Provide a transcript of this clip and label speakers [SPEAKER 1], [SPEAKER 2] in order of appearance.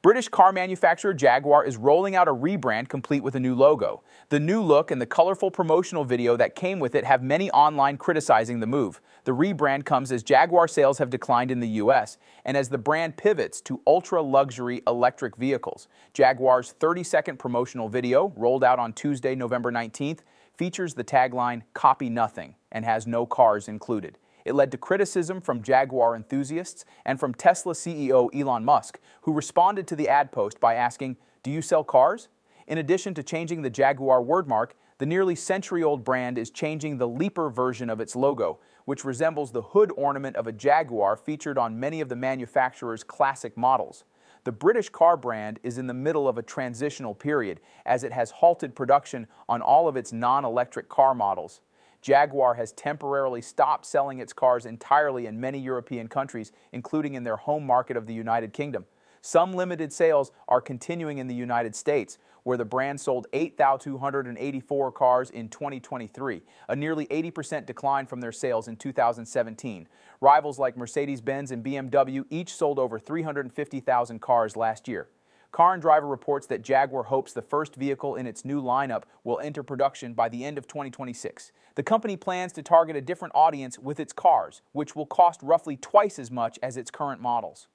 [SPEAKER 1] British car manufacturer Jaguar is rolling out a rebrand complete with a new logo. The new look and the colorful promotional video that came with it have many online criticizing the move. The rebrand comes as Jaguar sales have declined in the U.S. and as the brand pivots to ultra-luxury electric vehicles. Jaguar's 30-second promotional video, rolled out on Tuesday, November 19th, features the tagline, "Copy Nothing," and has no cars included. It led to criticism from Jaguar enthusiasts and from Tesla CEO Elon Musk, who responded to the ad post by asking, "Do you sell cars?" In addition to changing the Jaguar wordmark, the nearly century-old brand is changing the Leaper version of its logo, which resembles the hood ornament of a Jaguar featured on many of the manufacturer's classic models. The British car brand is in the middle of a transitional period, as it has halted production on all of its non-electric car models. Jaguar has temporarily stopped selling its cars entirely in many European countries, including in their home market of the United Kingdom. Some limited sales are continuing in the United States, where the brand sold 8,284 cars in 2023, a nearly 80% decline from their sales in 2017. Rivals like Mercedes-Benz and BMW each sold over 350,000 cars last year. Car and Driver reports that Jaguar hopes the first vehicle in its new lineup will enter production by the end of 2026. The company plans to target a different audience with its cars, which will cost roughly twice as much as its current models.